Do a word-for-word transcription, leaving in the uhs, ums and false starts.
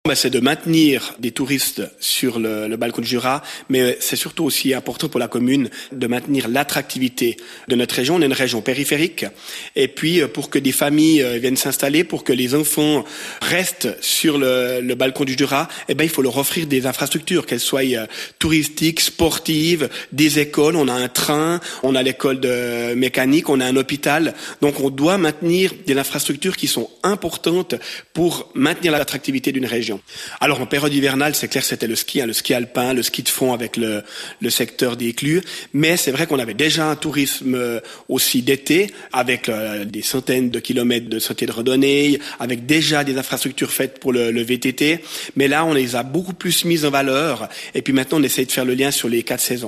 Ben, c'est de maintenir des touristes sur le, le balcon du Jura, mais c'est surtout aussi important pour la commune de maintenir l'attractivité de notre région. On est une région périphérique, et puis pour que des familles viennent s'installer, pour que les enfants restent sur le, le balcon du Jura, eh ben il faut leur offrir des infrastructures, qu'elles soient touristiques, sportives, des écoles. On a un train, on a l'école de mécanique, on a un hôpital. Donc on doit maintenir des infrastructures qui sont importantes pour maintenir l'attractivité d'une région. Alors en période hivernale, c'est clair, c'était le ski, hein, le ski alpin, le ski de fond avec le, le secteur des Clus. Mais c'est vrai qu'on avait déjà un tourisme aussi d'été, avec euh, des centaines de kilomètres de sentiers de randonnée, avec déjà des infrastructures faites pour le, le V T T. Mais là, on les a beaucoup plus mises en valeur. Et puis maintenant, on essaie de faire le lien sur les quatre saisons.